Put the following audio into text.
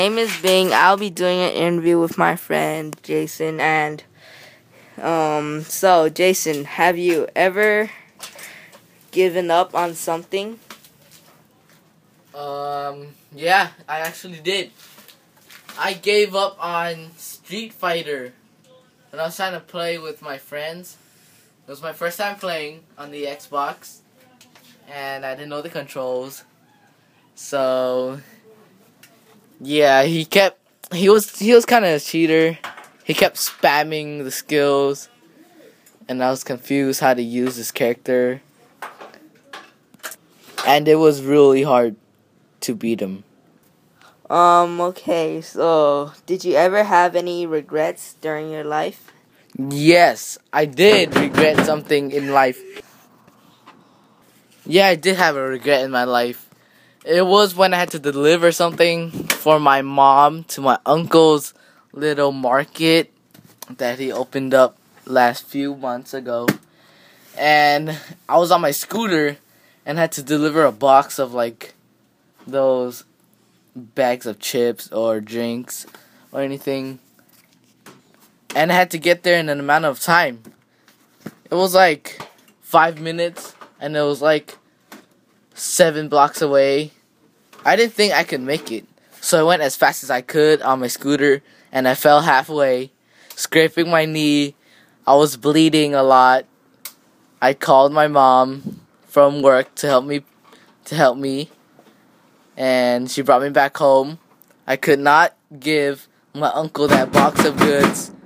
Name is Bing. I'll be doing an interview with my friend Jason. And so Jason, have you ever given up on something? Yeah, I actually did. I gave up on Street Fighter when I was trying to play with my friends. It was my first time playing on the Xbox, and I didn't know the controls. So yeah, he was kind of a cheater. He kept spamming the skills, and I was confused how to use this character, and it was really hard to beat him. Okay, so did you ever have any regrets during your life? Yes, I did regret something in life. Yeah, I did have a regret in my life. It was when I had to deliver something for my mom to my uncle's little market that he opened up last few months ago. And I was on my scooter and had to deliver a box of like those bags of chips or drinks or anything. And I had to get there in an amount of time. It was like 5 minutes, and it was like 7 blocks away. I didn't think I could make it, so I went as fast as I could on my scooter, and I fell halfway, scraping my knee. I was bleeding a lot. I called my mom from work to help me, and she brought me back home. I could not give my uncle that box of goods